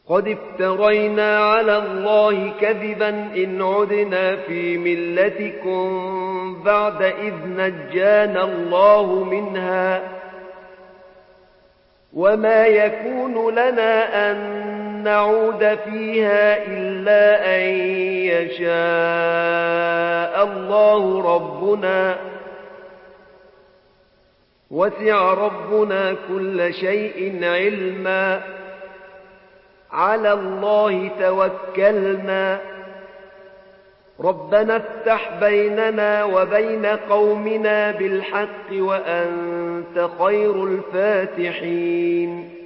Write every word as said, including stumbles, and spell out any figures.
قد افترينا على الله كذبا إن عدنا في ملتكم بعد إذ نجانا الله منها وما يكون لنا أن نعود فيها إلا أن يشاء الله ربنا وسع ربنا كل شيء علما على الله توكلنا ربنا افتح بيننا وبين قومنا بالحق وأنت خير الفاتحين